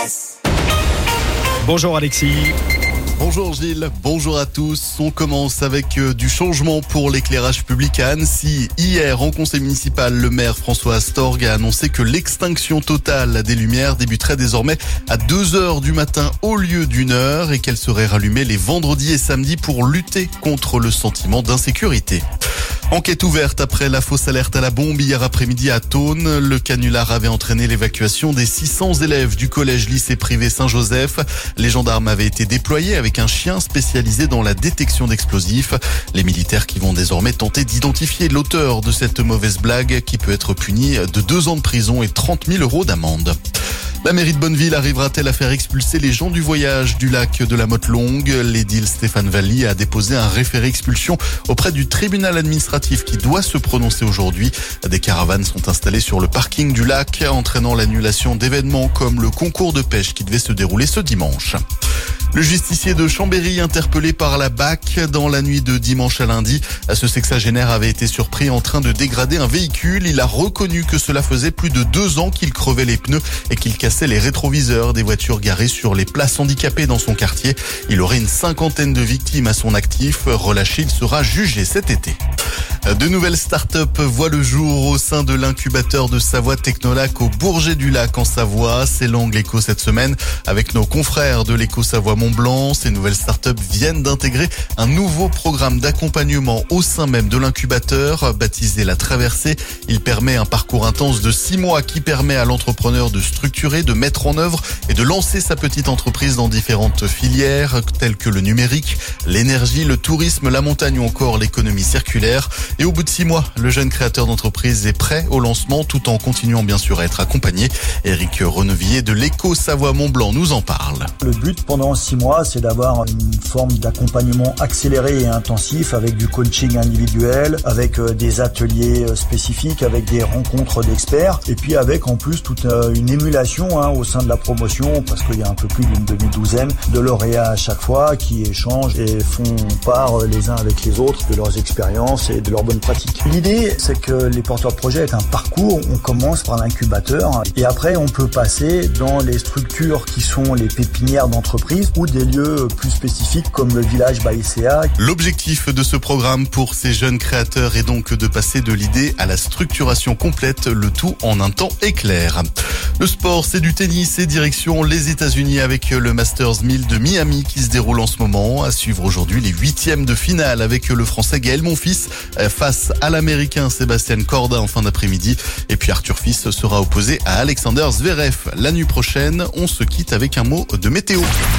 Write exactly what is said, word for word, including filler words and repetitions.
S. Bonjour Alexis. Bonjour Gilles, bonjour à tous. On commence avec du changement pour l'éclairage public à Annecy. Hier, en conseil municipal, le maire François Astorg a annoncé que l'extinction totale des lumières débuterait désormais à deux heures du matin au lieu d'une heure et qu'elle serait rallumée les vendredis et samedis pour lutter contre le sentiment d'insécurité. Enquête ouverte après la fausse alerte à la bombe hier après-midi à Thônes. Le canular avait entraîné l'évacuation des six cents élèves du collège-lycée privé Saint-Joseph. Les gendarmes avaient été déployés avec un chien spécialisé dans la détection d'explosifs. Les militaires qui vont désormais tenter d'identifier l'auteur de cette mauvaise blague qui peut être puni de deux ans de prison et trente mille euros d'amende. La mairie de Bonneville arrivera-t-elle à faire expulser les gens du voyage du lac de la Motte-Longue? L'édile Stéphane Valli a déposé un référé expulsion auprès du tribunal administratif qui doit se prononcer aujourd'hui. Des caravanes sont installées sur le parking du lac, entraînant l'annulation d'événements comme le concours de pêche qui devait se dérouler ce dimanche. Le justicier de Chambéry interpellé par la B A C dans la nuit de dimanche à lundi. Ce sexagénaire avait été surpris en train de dégrader un véhicule. Il a reconnu que cela faisait plus de deux ans qu'il crevait les pneus et qu'il cassait les rétroviseurs des voitures garées sur les places handicapées dans son quartier. Il aurait une cinquantaine de victimes à son actif. Relâché, il sera jugé cet été. De nouvelles start-up voient le jour au sein de l'incubateur de Savoie Technolac au Bourget-du-Lac en Savoie. C'est l'angle éco cette semaine avec nos confrères de l'éco Savoie Mont-Blanc. Ces nouvelles start-up viennent d'intégrer un nouveau programme d'accompagnement au sein même de l'incubateur, baptisé La Traversée. Il permet un parcours intense de six mois qui permet à l'entrepreneur de structurer, de mettre en œuvre et de lancer sa petite entreprise dans différentes filières telles que le numérique, l'énergie, le tourisme, la montagne ou encore l'économie circulaire. Et au bout de six mois, le jeune créateur d'entreprise est prêt au lancement tout en continuant bien sûr à être accompagné. Éric Renevier de l'éco Savoie Mont-Blanc nous en parle. Le but pendant six mois, c'est d'avoir une forme d'accompagnement accéléré et intensif avec du coaching individuel, avec des ateliers spécifiques, avec des rencontres d'experts et puis avec en plus toute une émulation hein, au sein de la promotion parce qu'il y a un peu plus d'une demi-douzaine de lauréats à chaque fois qui échangent et font part les uns avec les autres de leurs expériences et de leurs bonnes pratiques. L'idée, c'est que les porteurs de projets aient un parcours. On commence par l'incubateur et après, on peut passer dans les structures qui sont les pépinières d'entreprise ou des lieux plus spécifiques comme le village Baïséa. L'objectif de ce programme pour ces jeunes créateurs est donc de passer de l'idée à la structuration complète, le tout en un temps éclair. Le sport, c'est du tennis et direction les États-Unis avec le Masters mille de Miami qui se déroule en ce moment. À suivre aujourd'hui les huitièmes de finale avec le Français Gaël Monfils face à l'Américain Sébastien Corda en fin d'après-midi. Et puis Arthur Fils sera opposé à Alexander Zverev. La nuit prochaine, on se quitte avec un mot de météo.